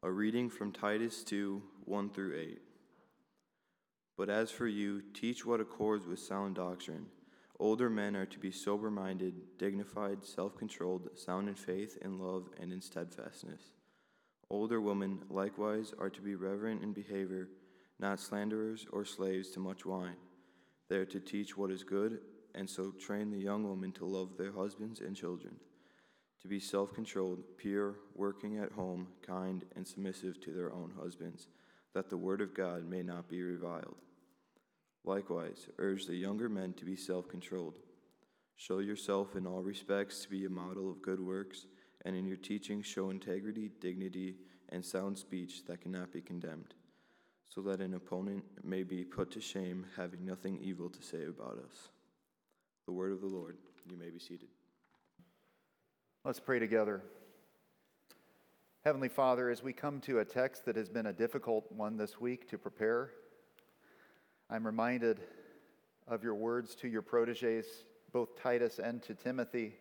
A reading from Titus 2, 1 through 8. But as for you, teach what accords with sound doctrine. Older men are to be sober-minded, dignified, self-controlled, sound in faith, in love, and in steadfastness. Older women, likewise, are to be reverent in behavior, not slanderers or slaves to much wine. They are to teach what is good, and so train the young women to love their husbands and children, to be self-controlled, pure, working at home, kind, and submissive to their own husbands, that the word of God may not be reviled. Likewise, urge the younger men to be self-controlled. Show yourself in all respects to be a model of good works, and in your teaching show integrity, dignity, and sound speech that cannot be condemned, so that an opponent may be put to shame, having nothing evil to say about us. The word of the Lord. You may be seated. Let's pray together. Heavenly Father, as we come to a text that has been a difficult one this week to prepare, I'm reminded of your words to your proteges, both Titus and to Timothy,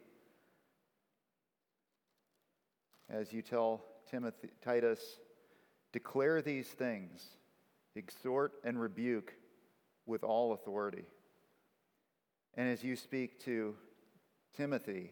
as you tell Titus, declare these things, exhort and rebuke with all authority. And as you speak to Timothy,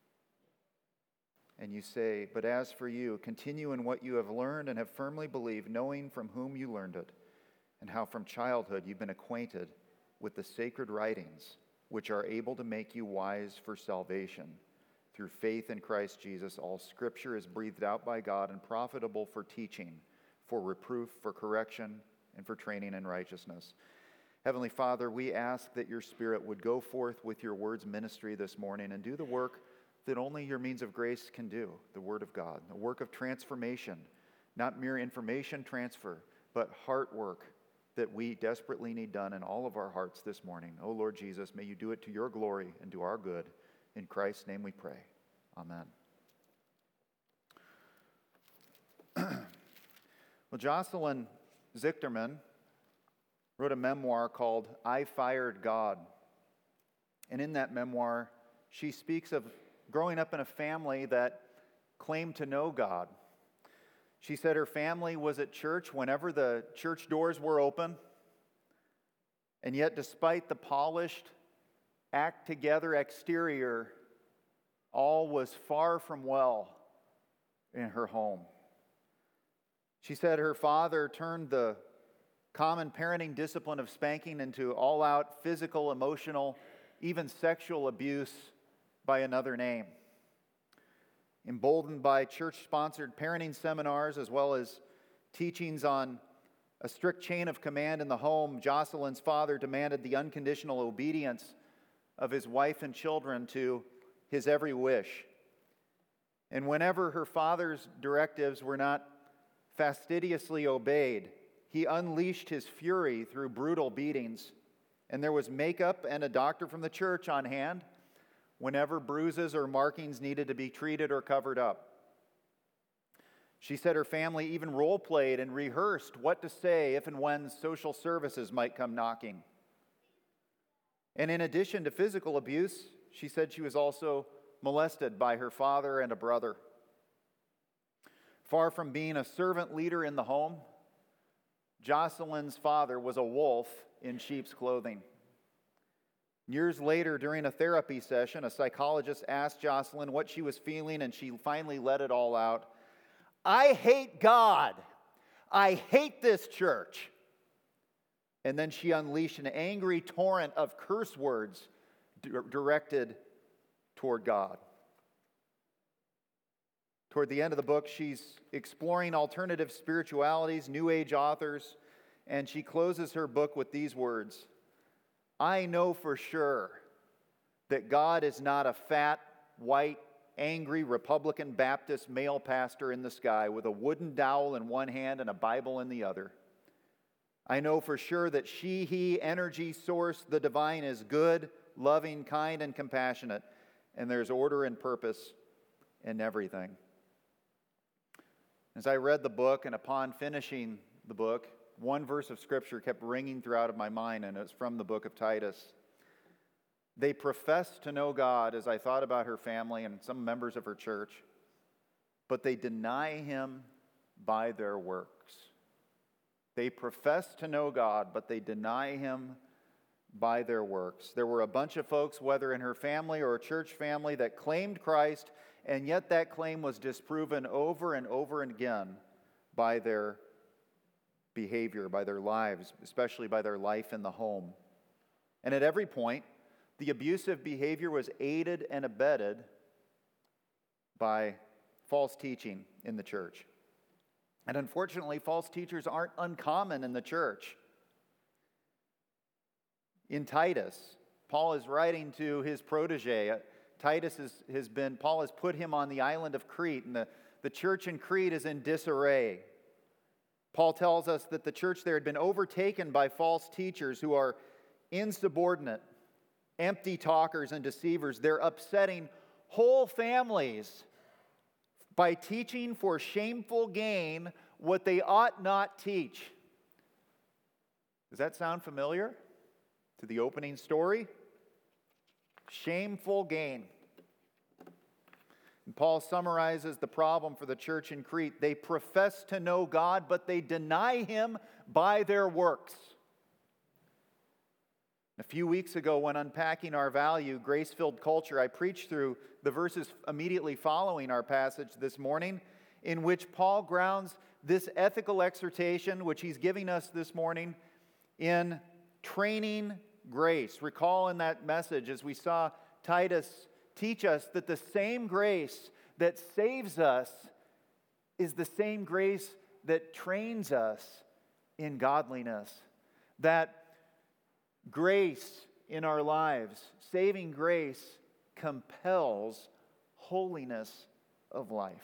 and you say, but as for you, continue in what you have learned and have firmly believed, knowing from whom you learned it, and how from childhood you've been acquainted with the sacred writings, which are able to make you wise for salvation. Through faith in Christ Jesus, all Scripture is breathed out by God and profitable for teaching, for reproof, for correction, and for training in righteousness. Heavenly Father, we ask that your Spirit would go forth with your word's ministry this morning and do the work that only your means of grace can do, the Word of God, the work of transformation, not mere information transfer, but heart work that we desperately need done in all of our hearts this morning. Oh Lord Jesus, may you do it to your glory and to our good. In Christ's name we pray. Amen. Well, Jocelyn Zichterman wrote a memoir called I Fired God. And in that memoir, she speaks of growing up in a family that claimed to know God. She said her family was at church whenever the church doors were open, and yet despite the polished, act-together exterior, all was far from well in her home. She said her father turned the common parenting discipline of spanking into all-out physical, emotional, even sexual abuse by another name. Emboldened by church-sponsored parenting seminars as well as teachings on a strict chain of command in the home, Jocelyn's father demanded the unconditional obedience of his wife and children to his every wish. And whenever her father's directives were not fastidiously obeyed, he unleashed his fury through brutal beatings. And there was makeup and a doctor from the church on hand whenever bruises or markings needed to be treated or covered up. She said her family even role-played and rehearsed what to say if and when social services might come knocking. And in addition to physical abuse, she said she was also molested by her father and a brother. Far from being a servant leader in the home, Jocelyn's father was a wolf in sheep's clothing. Years later, during a therapy session, a psychologist asked Jocelyn what she was feeling, and she finally let it all out. I hate God. I hate this church. And then she unleashed an angry torrent of curse words directed toward God. Toward the end of the book, she's exploring alternative spiritualities, New Age authors, and she closes her book with these words. I know for sure that God is not a fat, white, angry Republican Baptist male pastor in the sky with a wooden dowel in one hand and a Bible in the other. I know for sure that she, he, energy source, the divine is good, loving, kind, and compassionate, and there's order and purpose in everything. As I read the book, and upon finishing the book, one verse of Scripture kept ringing throughout of my mind, and it's from the book of Titus. They profess to know God, as I thought about her family and some members of her church, but they deny Him by their works. They profess to know God, but they deny Him by their works. There were a bunch of folks, whether in her family or a church family, that claimed Christ, and yet that claim was disproven over and over again by their behavior, by their lives, especially by their life in the home. And at every point, the abusive behavior was aided and abetted by false teaching in the church. And unfortunately, false teachers aren't uncommon in the church. In Titus, Paul is writing to his protege. Paul has put him on the island of Crete, and the church in Crete is in disarray. Paul tells us that the church there had been overtaken by false teachers who are insubordinate, empty talkers, and deceivers. They're upsetting whole families by teaching for shameful gain what they ought not teach. Does that sound familiar to the opening story? Shameful gain. And Paul summarizes the problem for the church in Crete. They profess to know God, but they deny Him by their works. A few weeks ago, when unpacking our value, grace-filled culture, I preached through the verses immediately following our passage this morning, in which Paul grounds this ethical exhortation, which he's giving us this morning, in training grace. Recall in that message, as we saw Titus teach us, that the same grace that saves us is the same grace that trains us in godliness. That grace in our lives, saving grace, compels holiness of life.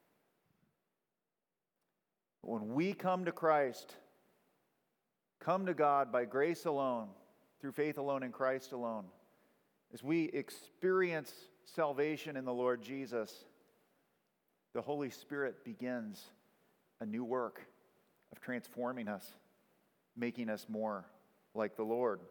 When we come to Christ, come to God by grace alone, through faith alone in Christ alone, as we experience salvation in the Lord Jesus, the Holy Spirit begins a new work of transforming us, making us more like the Lord.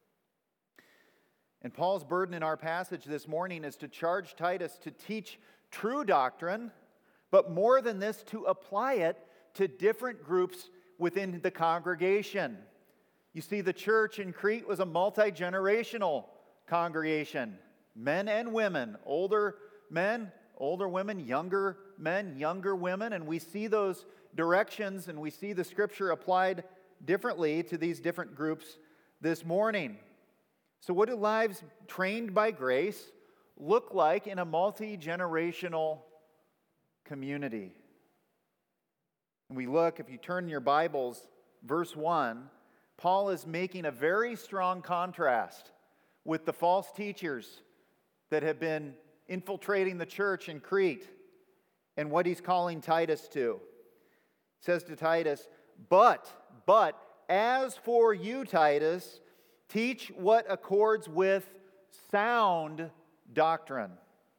And Paul's burden in our passage this morning is to charge Titus to teach true doctrine, but more than this, to apply it to different groups within the congregation. You see, the church in Crete was a multi-generational congregation. Men and women, older men, older women, younger men, younger women, and we see those directions and we see the Scripture applied differently to these different groups this morning. So what do lives trained by grace look like in a multi-generational community? And we look, if you turn your Bibles, verse 1, Paul is making a very strong contrast with the false teachers that have been infiltrating the church in Crete and what he's calling Titus to. He says to Titus, But as for you, Titus, teach what accords with sound doctrine.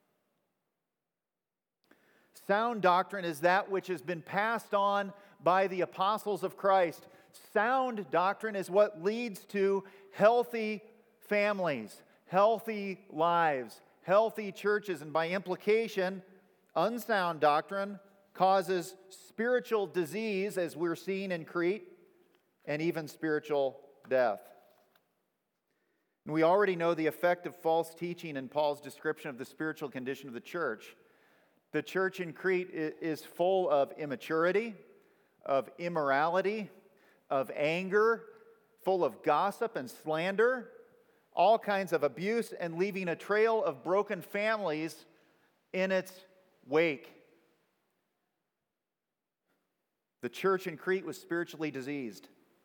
Sound doctrine is that which has been passed on by the apostles of Christ. Sound doctrine is what leads to healthy families, healthy lives, healthy churches, and by implication, unsound doctrine causes spiritual disease, as we're seeing in Crete, and even spiritual death. And we already know the effect of false teaching in Paul's description of the spiritual condition of the church. The church in Crete is full of immaturity, of immorality, of anger, full of gossip and slander, all kinds of abuse, and leaving a trail of broken families in its wake. The church in Crete was spiritually diseased.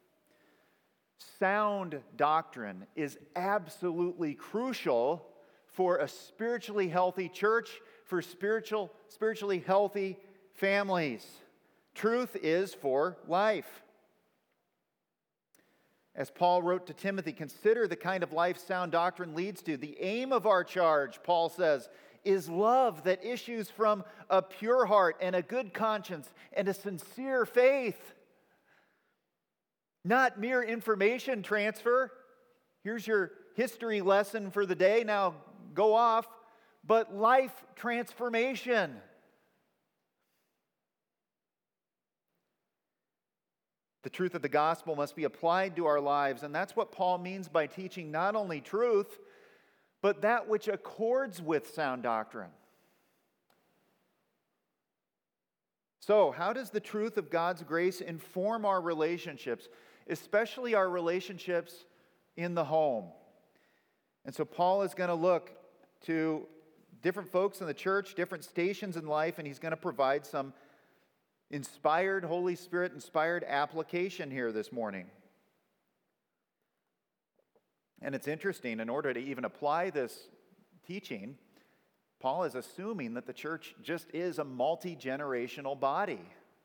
Sound doctrine is absolutely crucial for a spiritually healthy church, for spiritually healthy families. Truth is for life. As Paul wrote to Timothy, consider the kind of life sound doctrine leads to. The aim of our charge, Paul says, is love that issues from a pure heart and a good conscience and a sincere faith. Not mere information transfer. Here's your history lesson for the day. Now go off. But life transformation. The truth of the gospel must be applied to our lives, and that's what Paul means by teaching not only truth, but that which accords with sound doctrine. So, how does the truth of God's grace inform our relationships, especially our relationships in the home? And so Paul is going to look to different folks in the church, different stations in life, and he's going to provide some inspired, Holy Spirit-inspired application here this morning. And it's interesting, in order to even apply this teaching, Paul is assuming that the church just is a multi-generational body.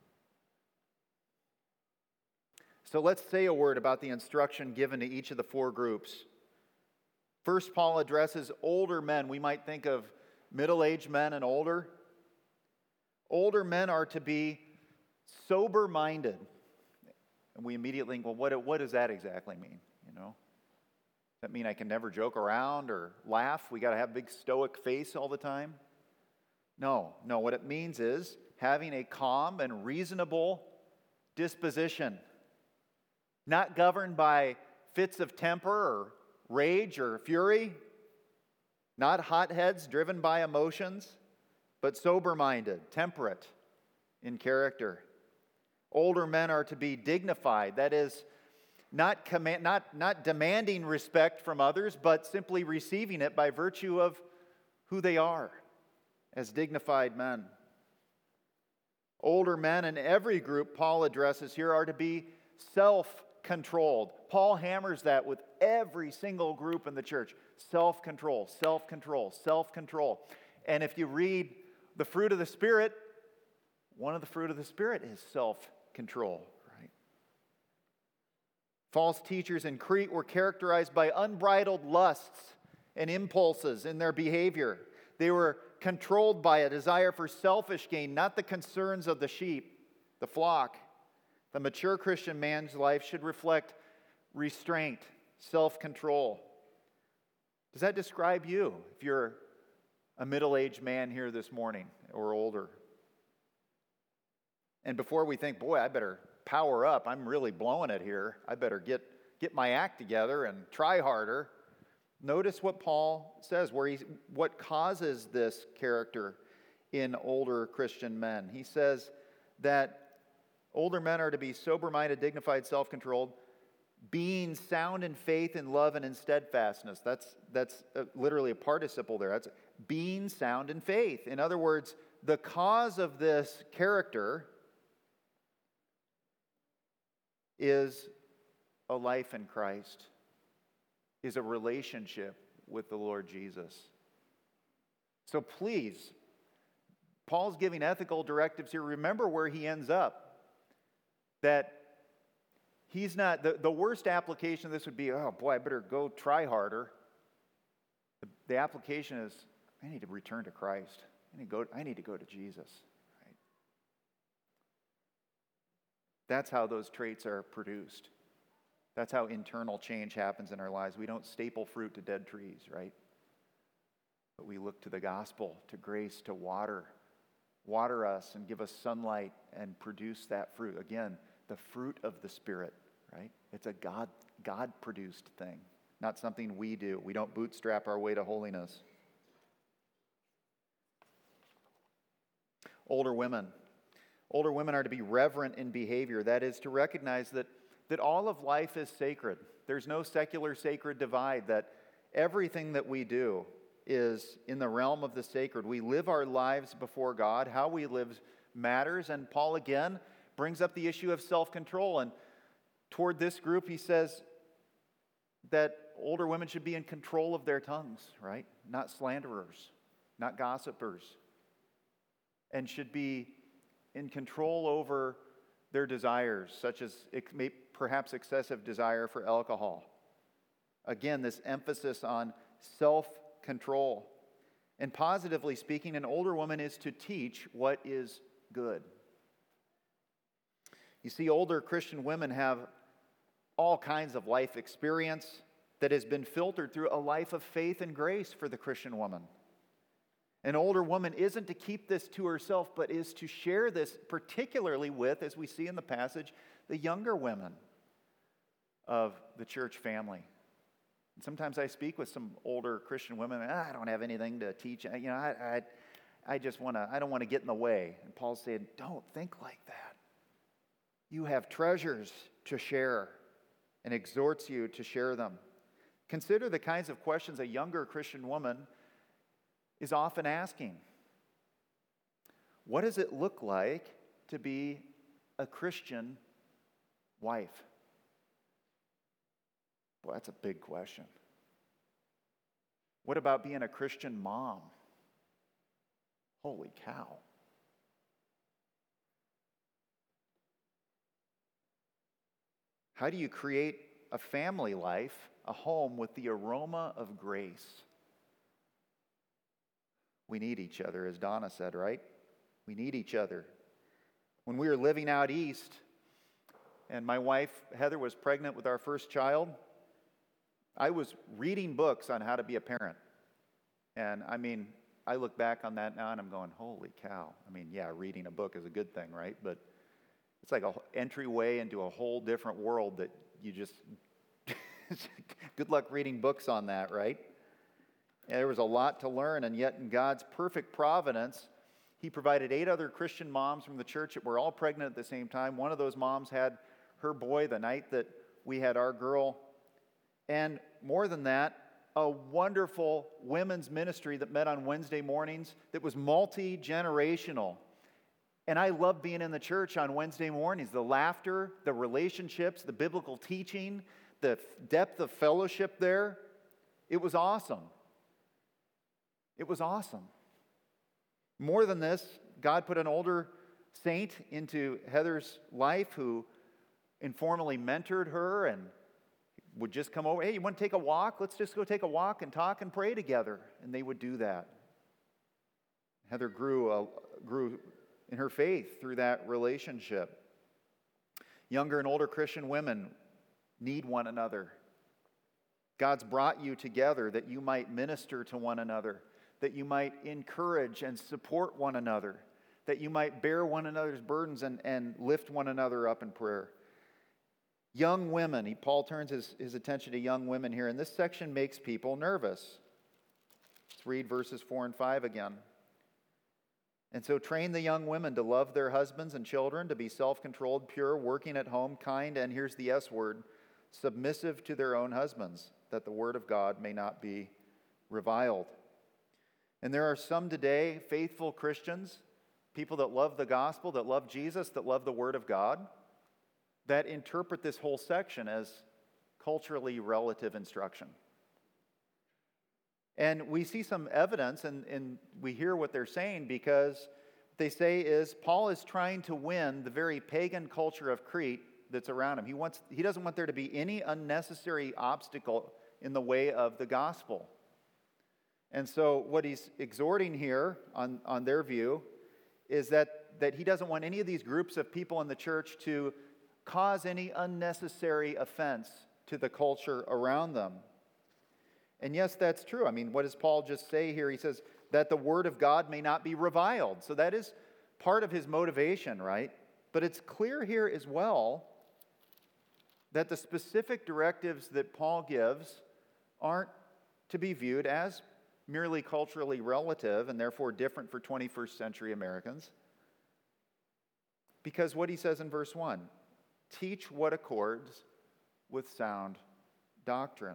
So let's say a word about the instruction given to each of the four groups. First, Paul addresses older men. We might think of middle-aged men and older. Older men are to be sober-minded. And we immediately think, well, what does that exactly mean? Does that mean I can never joke around or laugh? We got to have a big stoic face all the time? No. What it means is having a calm and reasonable disposition, not governed by fits of temper or rage or fury, not hotheads driven by emotions, but sober-minded, temperate in character. Older men are to be dignified, that is, not demanding respect from others, but simply receiving it by virtue of who they are as dignified men. Older men in every group Paul addresses here are to be self-controlled. Paul hammers that with every single group in the church. Self-control, self-control, self-control. And if you read the fruit of the Spirit, one of the fruit of the Spirit is self-control. False teachers in Crete were characterized by unbridled lusts and impulses in their behavior. They were controlled by a desire for selfish gain, not the concerns of the sheep, the flock. The mature Christian man's life should reflect restraint, self-control. Does that describe you if you're a middle-aged man here this morning or older? And before we think, boy, I better power up, I'm really blowing it here, I better get my act together and try harder. Notice what Paul says, what causes this character in older Christian men. He says that older men are to be sober-minded, dignified, self-controlled, being sound in faith, in love, and in steadfastness. That's literally a participle there. That's being sound in faith. In other words, the cause of this character is a life in Christ, is a relationship with the Lord Jesus. So please, Paul's giving ethical directives here. Remember where he ends up. That he's not, the worst application of this would be, oh boy, I better go try harder. The application is, I need to return to Christ. I need to go to Jesus. Right? That's how those traits are produced. That's how internal change happens in our lives. We don't staple fruit to dead trees, right? But we look to the gospel, to grace, to water us and give us sunlight and produce that fruit. Again, the fruit of the Spirit, right? It's a God-produced thing, not something we do. We don't bootstrap our way to holiness. Older women are to be reverent in behavior. That is, to recognize that all of life is sacred. There's no secular sacred divide, that everything that we do is in the realm of the sacred. We live our lives before God. How we live matters. And Paul again brings up the issue of self-control. And toward this group, he says that older women should be in control of their tongues, right? Not slanderers, not gossipers. And should be in control over their desires, such as perhaps excessive desire for alcohol. Again, this emphasis on self-control. And positively speaking, an older woman is to teach what is good. You see, older Christian women have all kinds of life experience that has been filtered through a life of faith and grace for the Christian woman. An older woman isn't to keep this to herself, but is to share this particularly with, as we see in the passage, the younger women of the church family. And sometimes I speak with some older Christian women, and I don't have anything to teach. I don't want to get in the way. And Paul's saying, don't think like that. You have treasures to share, and exhorts you to share them. Consider the kinds of questions a younger Christian woman is often asking. What does it look like to be a Christian wife? Well, that's a big question. What about being a Christian mom? Holy cow. How do you create a family life, a home with the aroma of grace? We need each other, as Donna said, right? We need each other. When we were living out east, and my wife, Heather, was pregnant with our first child, I was reading books on how to be a parent. And I look back on that now and I'm going, holy cow. Reading a book is a good thing, right? But it's like an entryway into a whole different world that you just, good luck reading books on that, right? And there was a lot to learn, and yet in God's perfect providence, He provided 8 other Christian moms from the church that were all pregnant at the same time. One of those moms had her boy the night that we had our girl. And more than that, a wonderful women's ministry that met on Wednesday mornings that was multi-generational. And I love being in the church on Wednesday mornings. The laughter, the relationships, the biblical teaching, the depth of fellowship there. It was awesome. It was awesome. More than this, God put an older saint into Heather's life who informally mentored her and would just come over. Hey, you want to take a walk? Let's just go take a walk and talk and pray together. And they would do that. Heather grew in her faith through that relationship. Younger and older Christian women need one another. God's brought you together that you might minister to one another, that you might encourage and support one another, that you might bear one another's burdens and lift one another up in prayer. Young women, Paul turns his attention to young women here, and this section makes people nervous. Let's read verses 4 and 5 again. And so train the young women to love their husbands and children, to be self-controlled, pure, working at home, kind, and here's the S word, submissive to their own husbands, that the word of God may not be reviled. And there are some today, faithful Christians, people that love the gospel, that love Jesus, that love the word of God, that interpret this whole section as culturally relative instruction. And we see some evidence, and we hear what they're saying, because they say is Paul is trying to win the very pagan culture of Crete that's around him. He doesn't want there to be any unnecessary obstacle in the way of the gospel. And so what he's exhorting here on their view is that he doesn't want any of these groups of people in the church to cause any unnecessary offense to the culture around them. And yes, that's true. What does Paul just say here? He says that the word of God may not be reviled. So that is part of his motivation, right? But it's clear here as well that the specific directives that Paul gives aren't to be viewed as merely culturally relative and therefore different for 21st century Americans. Because what he says in verse 1, teach what accords with sound doctrine.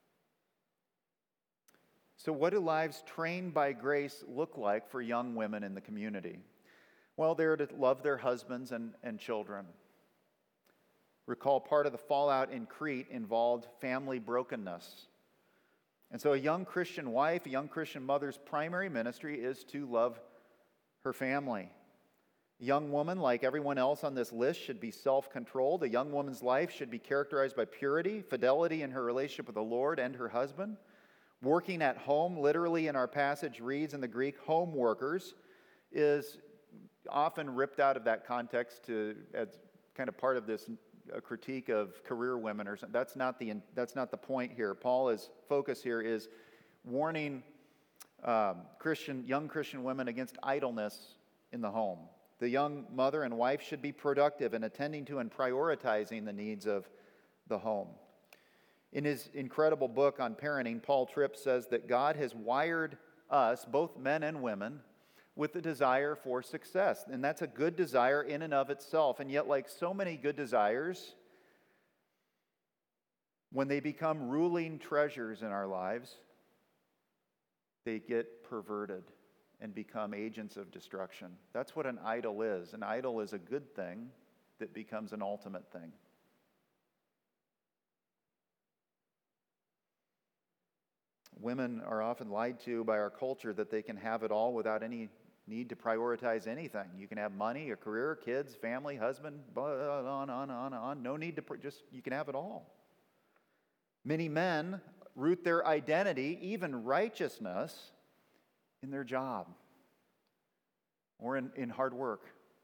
So what do lives trained by grace look like for young women in the community? Well, they're to love their husbands and children. Recall part of the fallout in Crete involved family brokenness. And so a young Christian wife, a young Christian mother's primary ministry is to love her family. A young woman, like everyone else on this list, should be self-controlled. A young woman's life should be characterized by purity, fidelity in her relationship with the Lord and her husband. Working at home, literally in our passage reads in the Greek, home workers, is often ripped out of that context as kind of part of this critique of career women or something. That's not the point here. Paul's focus here is warning young Christian women against idleness in the home. The young mother and wife should be productive in attending to and prioritizing the needs of the home. In his incredible book on parenting, Paul Tripp says that God has wired us, both men and women, with the desire for success. And that's a good desire in and of itself. And yet, like so many good desires, when they become ruling treasures in our lives, they get perverted and become agents of destruction. That's what an idol is. An idol is a good thing that becomes an ultimate thing. Women are often lied to by our culture that they can have it all without any need to prioritize anything. You can have money, a career, kids, family, husband, on. No need to, you can have it all. Many men root their identity, even righteousness, in their job or in hard work.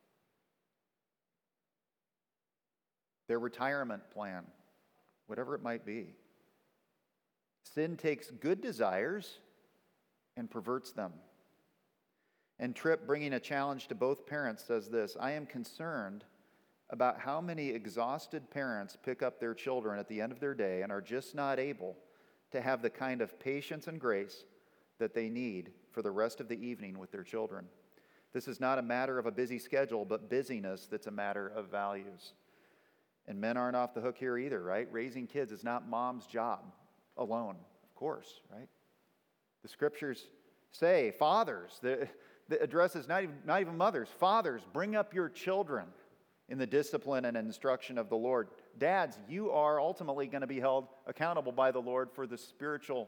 Their retirement plan, whatever it might be. Sin takes good desires and perverts them. And Tripp, bringing a challenge to both parents, says this: I am concerned about how many exhausted parents pick up their children at the end of their day and are just not able to have the kind of patience and grace that they need for the rest of the evening with their children. This is not a matter of a busy schedule, but busyness that's a matter of values. And men aren't off the hook here either, right? Raising kids is not mom's job alone, of course, right? The scriptures say, fathers, the address is not even mothers. Fathers, bring up your children in the discipline and instruction of the Lord. Dads, you are ultimately going to be held accountable by the Lord for the spiritual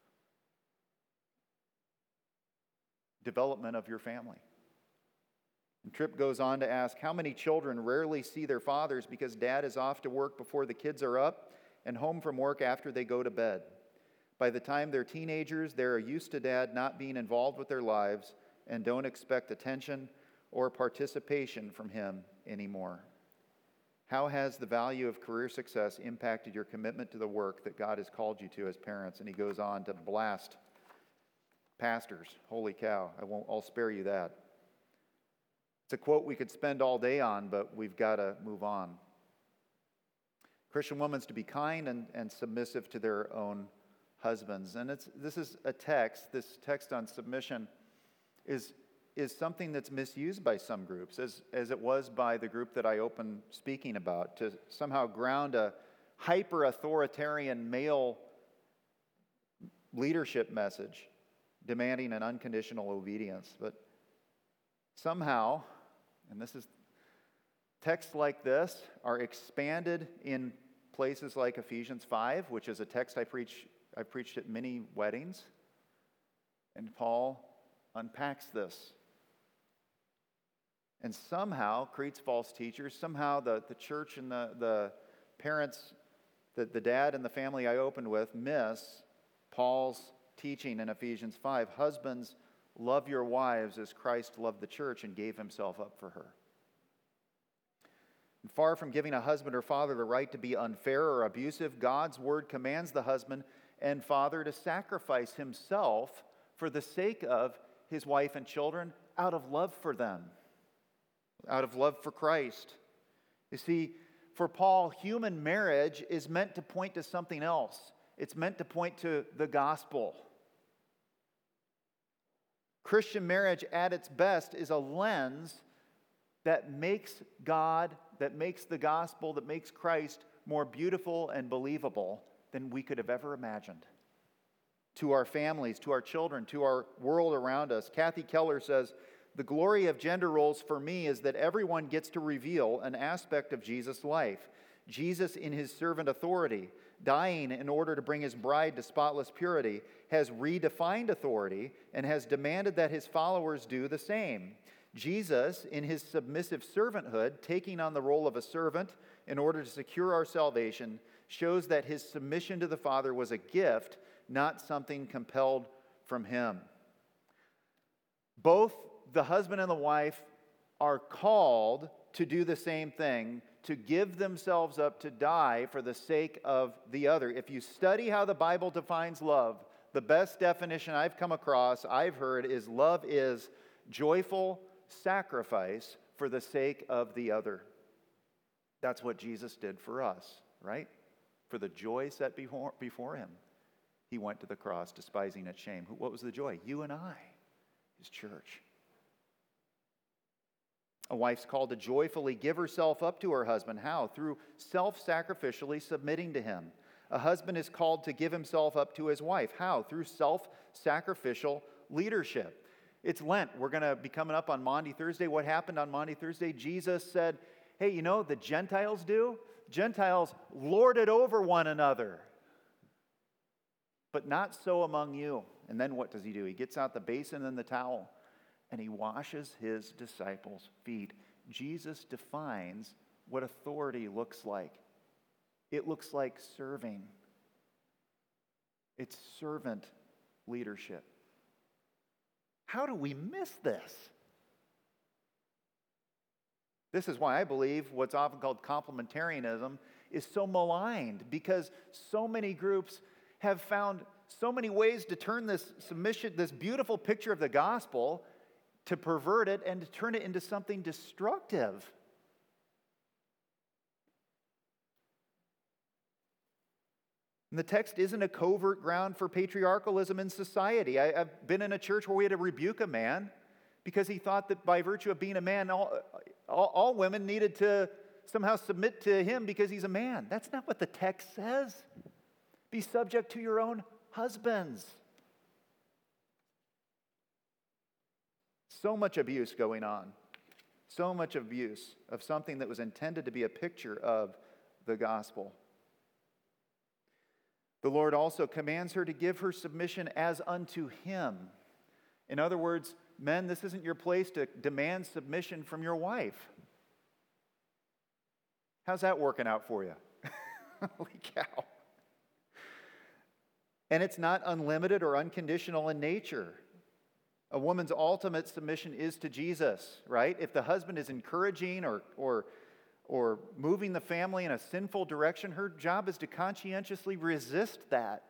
development of your family. And Tripp goes on to ask, how many children rarely see their fathers because dad is off to work before the kids are up and home from work after they go to bed? By the time they're teenagers, they're used to dad not being involved with their lives and don't expect attention or participation from him anymore. How has the value of career success impacted your commitment to the work that God has called you to as parents? And he goes on to blast pastors. Holy cow, I'll spare you that. It's a quote we could spend all day on, but we've got to move on. Christian women's to be kind and submissive to their own husbands. And this text on submission is something that's misused by some groups, as it was by the group that I opened speaking about, to somehow ground a hyper-authoritarian male leadership message demanding an unconditional obedience. But somehow, and texts like this are expanded in places like Ephesians 5, which is a text I've preached at many weddings, and Paul unpacks this. And somehow creates false teachers. Somehow the church and the parents, the dad and the family I opened with, miss Paul's teaching in Ephesians 5. Husbands, love your wives as Christ loved the church and gave himself up for her. And far from giving a husband or father the right to be unfair or abusive, God's word commands the husband and father to sacrifice himself for the sake of his wife and children out of love for them, out of love for Christ. You see, for Paul, human marriage is meant to point to something else. It's meant to point to the gospel. Christian marriage at its best is a lens that makes God, that makes the gospel, that makes Christ more beautiful and believable than we could have ever imagined. To our families, to our children, to our world around us. Kathy Keller says, the glory of gender roles for me is that everyone gets to reveal an aspect of Jesus' life. Jesus in his servant authority, dying in order to bring his bride to spotless purity, has redefined authority and has demanded that his followers do the same. Jesus, in his submissive servanthood, taking on the role of a servant in order to secure our salvation, shows that his submission to the Father was a gift, not something compelled from him. Both the husband and the wife are called to do the same thing, to give themselves up to die for the sake of the other. If you study how the Bible defines love, The best definition I've come across, I've heard, is love is joyful sacrifice for the sake of the other. That's what Jesus did for us, right? For the joy set before him, he went to the cross, despising its shame. What was the joy? You and I, his church. A wife's called to joyfully give herself up to her husband. How? Through self-sacrificially submitting to him. A husband is called to give himself up to his wife. How? Through self-sacrificial leadership. It's Lent. We're going to be coming up on Maundy Thursday. What happened on Maundy Thursday? Jesus said, hey, you know, the Gentiles do? Gentiles lord it over one another. But not so among you. And then what does he do? He gets out the basin and the towel, and he washes his disciples' feet. Jesus defines what authority looks like. It looks like serving. It's servant leadership. How do we miss this? This is why I believe what's often called complementarianism is so maligned, because so many groups have found so many ways to turn this submission, this beautiful picture of the gospel, to pervert it and to turn it into something destructive. And the text isn't a covert ground for patriarchalism in society. I've been in a church where we had to rebuke a man because he thought that by virtue of being a man, all women needed to somehow submit to him because he's a man. That's not what the text says. Be subject to your own husbands. So much abuse going on. So much abuse of something that was intended to be a picture of the gospel. The Lord also commands her to give her submission as unto him. In other words, men, this isn't your place to demand submission from your wife. How's that working out for you? Holy cow. And it's not unlimited or unconditional in nature. A woman's ultimate submission is to Jesus, right? If the husband is encouraging or moving the family in a sinful direction, her job is to conscientiously resist that.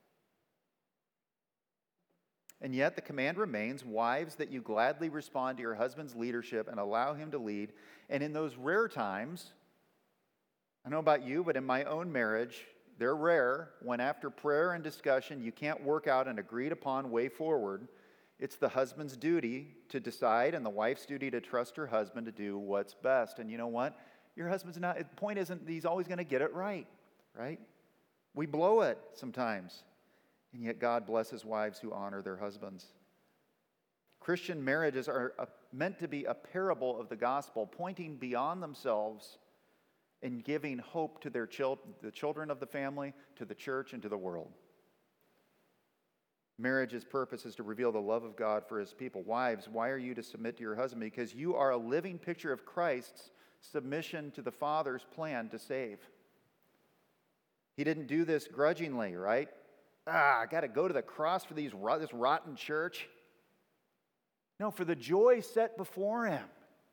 And yet the command remains, wives, that you gladly respond to your husband's leadership and allow him to lead. And in those rare times, I don't know about you, but in my own marriage, they're rare when after prayer and discussion you can't work out an agreed upon way forward. It's the husband's duty to decide and the wife's duty to trust her husband to do what's best. And you know what? Your husband's not, the point isn't he's always going to get it right? We blow it sometimes. And yet God blesses wives who honor their husbands. Christian marriages are meant to be a parable of the gospel, pointing beyond themselves and giving hope to their the children of the family, to the church, and to the world. Marriage's purpose is to reveal the love of God for his people. Wives, why are you to submit to your husband? Because you are a living picture of Christ's submission to the Father's plan to save. He didn't do this grudgingly, right? I got to go to the cross for this rotten church. No, for the joy set before him.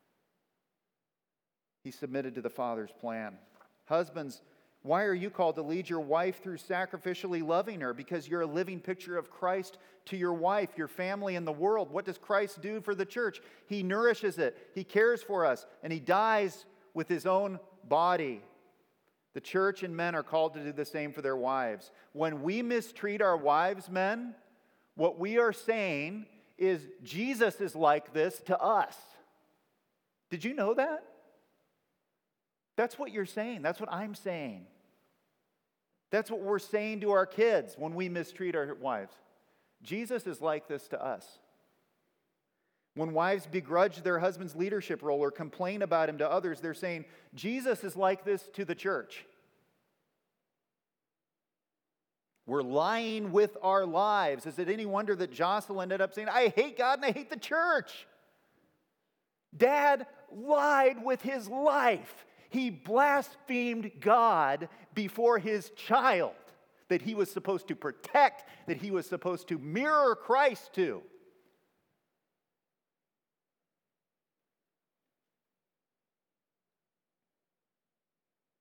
He submitted to the Father's plan. Husbands, why are you called to lead your wife through sacrificially loving her? Because you're a living picture of Christ to your wife, your family, and the world. What does Christ do for the church? He nourishes it. He cares for us. And he dies with his own body. The church and men are called to do the same for their wives. When we mistreat our wives, men, what we are saying is Jesus is like this to us. Did you know that? That's what you're saying. That's what I'm saying. That's what we're saying to our kids when we mistreat our wives. Jesus is like this to us. When wives begrudge their husband's leadership role or complain about him to others, they're saying, Jesus is like this to the church. We're lying with our lives. Is it any wonder that Jocelyn ended up saying, I hate God and I hate the church? Dad lied with his life. He blasphemed God before his child that he was supposed to protect, that he was supposed to mirror Christ to.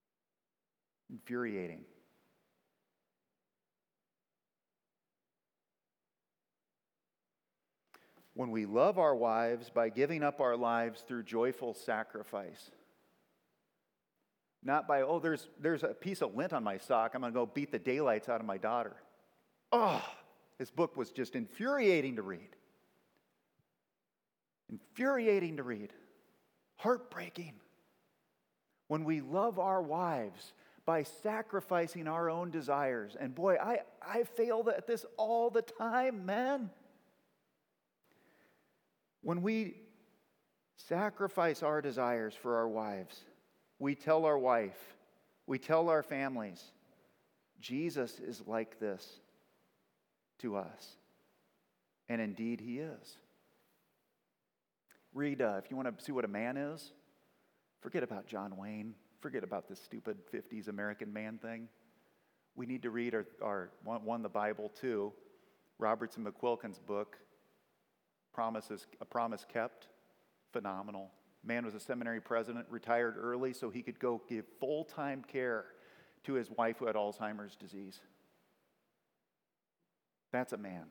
Infuriating. When we love our wives by giving up our lives through joyful sacrifice. Not by, oh, there's a piece of lint on my sock, I'm going to go beat the daylights out of my daughter. Oh, this book was just infuriating to read. Infuriating to read. Heartbreaking. When we love our wives by sacrificing our own desires. And boy, I fail at this all the time, man. When we sacrifice our desires for our wives, we tell our wife, we tell our families, Jesus is like this to us. And indeed he is. Read, if you want to see what a man is, forget about John Wayne. Forget about this stupid 50s American man thing. We need to read our the Bible too. Robertson McQuilkin's book, A Promise Kept. Phenomenal. Man was a seminary president, retired early so he could go give full-time care to his wife who had Alzheimer's disease. That's a man.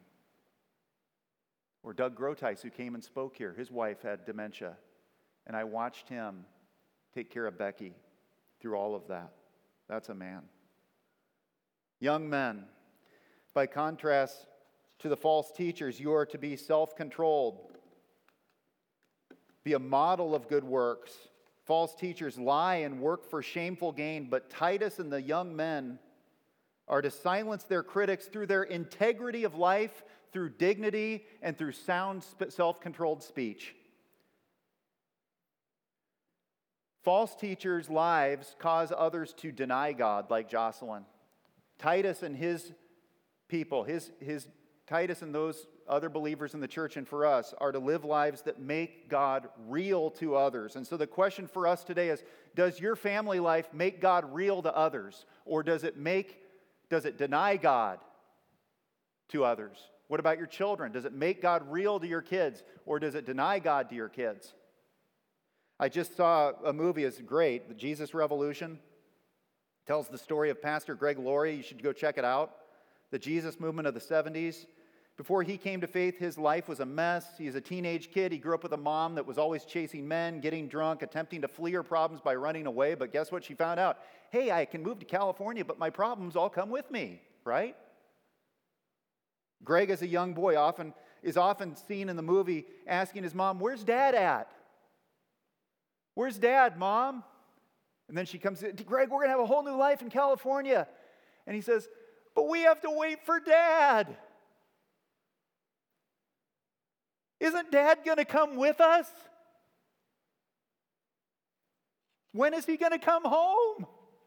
Or Doug Grotice, who came and spoke here. His wife had dementia. And I watched him take care of Becky through all of that. That's a man. Young men, by contrast to the false teachers, you are to be self-controlled. Be a model of good works. False teachers lie and work for shameful gain, but Titus and the young men are to silence their critics through their integrity of life, through dignity, and through sound, self-controlled speech. False teachers' lives cause others to deny God, like Jocelyn. Titus and his people, Titus and those other believers in the church and for us are to live lives that make God real to others. And so the question for us today is, does your family life make God real to others? Or does it deny God to others? What about your children? Does it make God real to your kids? Or does it deny God to your kids? I just saw a movie, it's great, The Jesus Revolution. It tells the story of Pastor Greg Laurie. You should go check it out. The Jesus movement of the 70s. Before he came to faith, his life was a mess. He was a teenage kid. He grew up with a mom that was always chasing men, getting drunk, attempting to flee her problems by running away. But guess what she found out? Hey, I can move to California, but my problems all come with me, right? Greg, as a young boy, is often seen in the movie asking his mom, "Where's Dad at? Where's Dad, Mom?" And then she comes in, "Greg, we're going to have a whole new life in California." And he says, "But we have to wait for Dad. Isn't Dad going to come with us? When is he going to come home?"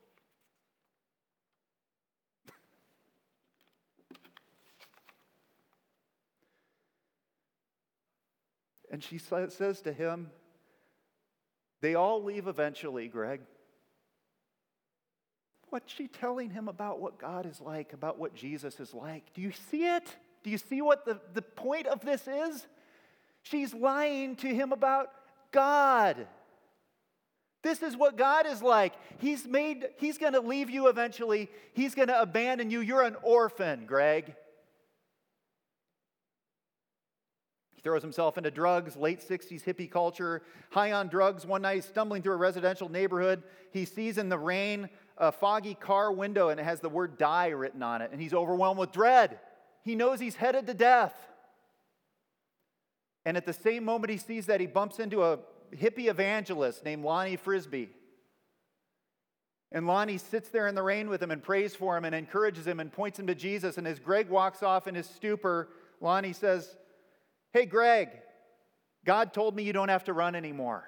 And she says to him, "They all leave eventually, Greg." What's she telling him about what God is like, about what Jesus is like? Do you see it? Do you see what the point of this is? She's lying to him about God. This is what God is like. He's going to leave you eventually. He's going to abandon you. You're an orphan, Greg. He throws himself into drugs, late 60s hippie culture, high on drugs. One night, he's stumbling through a residential neighborhood. He sees in the rain a foggy car window, and it has the word "die" written on it. And he's overwhelmed with dread. He knows he's headed to death. And at the same moment he sees that, he bumps into a hippie evangelist named Lonnie Frisbee. And Lonnie sits there in the rain with him and prays for him and encourages him and points him to Jesus. And as Greg walks off in his stupor, Lonnie says, "Hey, Greg, God told me you don't have to run anymore."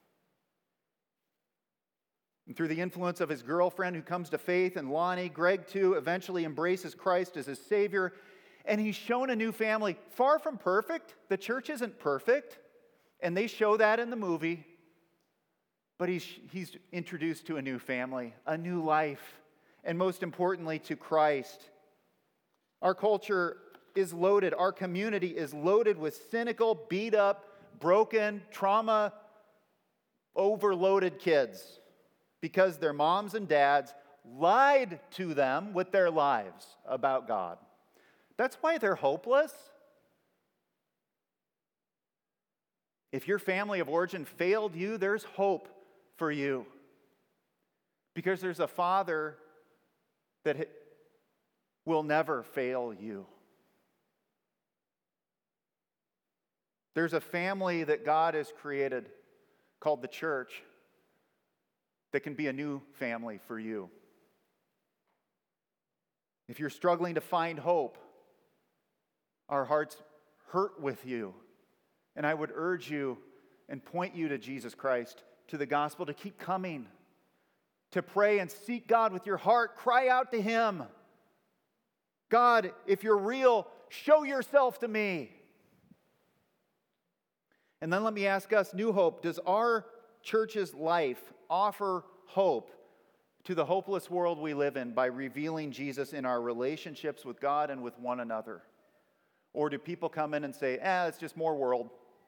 And through the influence of his girlfriend who comes to faith and Lonnie, Greg too eventually embraces Christ as his Savior. And he's shown a new family. Far from perfect. The church isn't perfect. And they show that in the movie. But he's introduced to a new family, a new life, and most importantly, to Christ. Our culture is loaded. Our community is loaded with cynical, beat up, broken, trauma, overloaded kids because their moms and dads lied to them with their lives about God. That's why they're hopeless. If your family of origin failed you, there's hope for you. Because there's a Father that will never fail you. There's a family that God has created called the church that can be a new family for you. If you're struggling to find hope, our hearts hurt with you. And I would urge you and point you to Jesus Christ, to the gospel, to keep coming, to pray and seek God with your heart. Cry out to Him. God, if you're real, show yourself to me. And then let me ask us, New Hope, does our church's life offer hope to the hopeless world we live in by revealing Jesus in our relationships with God and with one another? Or do people come in and say, it's just more world?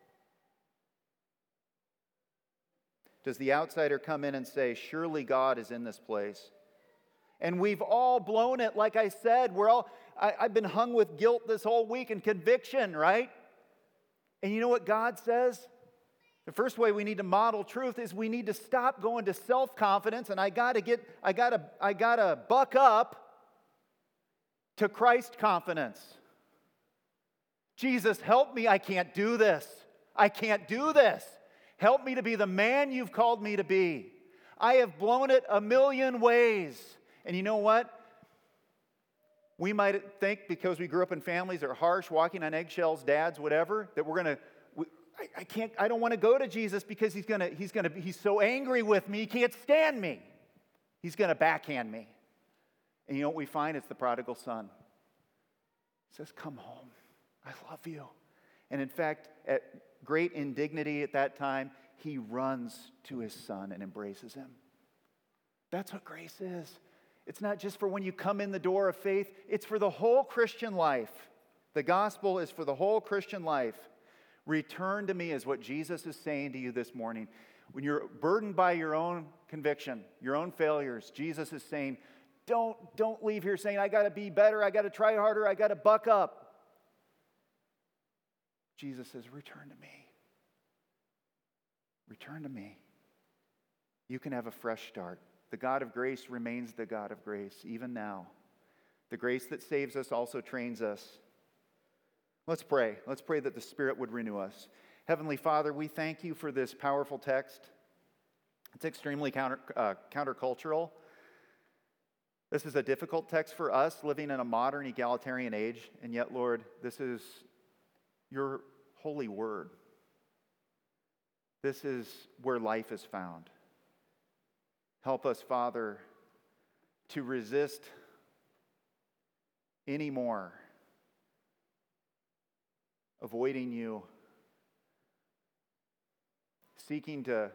Does the outsider come in and say, surely God is in this place? And we've all blown it, like I said. I've been hung with guilt this whole week and conviction, right? And you know what God says? The first way we need to model truth is we need to stop going to self-confidence, and I gotta buck up to Christ confidence. Jesus, help me. I can't do this. I can't do this. Help me to be the man you've called me to be. I have blown it a million ways. And you know what? We might think because we grew up in families that are harsh, walking on eggshells, dads, whatever, that we're going to, I don't want to go to Jesus because he's so angry with me, he can't stand me. He's going to backhand me. And you know what we find? It's the prodigal son. He says, come home. I love you. And in fact, at great indignity at that time, he runs to his son and embraces him. That's what grace is. It's not just for when you come in the door of faith. It's for the whole Christian life. The gospel is for the whole Christian life. Return to me is what Jesus is saying to you this morning. When you're burdened by your own conviction, your own failures, Jesus is saying, don't leave here saying, I got to be better, I got to try harder, I got to buck up. Jesus says, return to me. Return to me. You can have a fresh start. The God of grace remains the God of grace, even now. The grace that saves us also trains us. Let's pray. Let's pray that the Spirit would renew us. Heavenly Father, we thank you for this powerful text. It's extremely countercultural. This is a difficult text for us living in a modern egalitarian age, and yet, Lord, this is your holy word. This is where life is found. Help us, Father, to resist anymore avoiding you, seeking to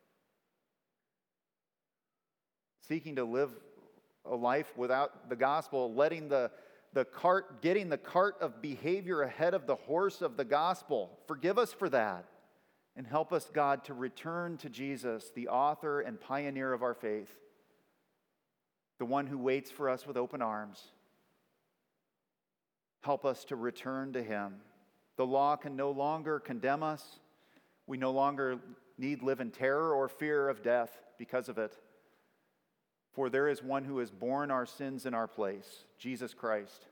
live a life without the gospel, getting the cart of behavior ahead of the horse of the gospel. Forgive us for that. And help us, God, to return to Jesus, the author and pioneer of our faith, the one who waits for us with open arms. Help us to return to Him. The law can no longer condemn us. We no longer need live in terror or fear of death because of it. For there is one who has borne our sins in our place, Jesus Christ.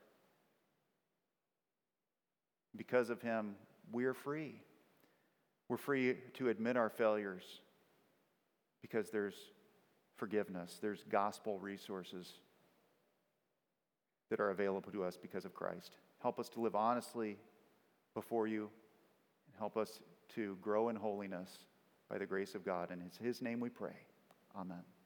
Because of Him, we are free. We're free to admit our failures because there's forgiveness. There's gospel resources that are available to us because of Christ. Help us to live honestly before you, and help us to grow in holiness by the grace of God. And in His name we pray. Amen.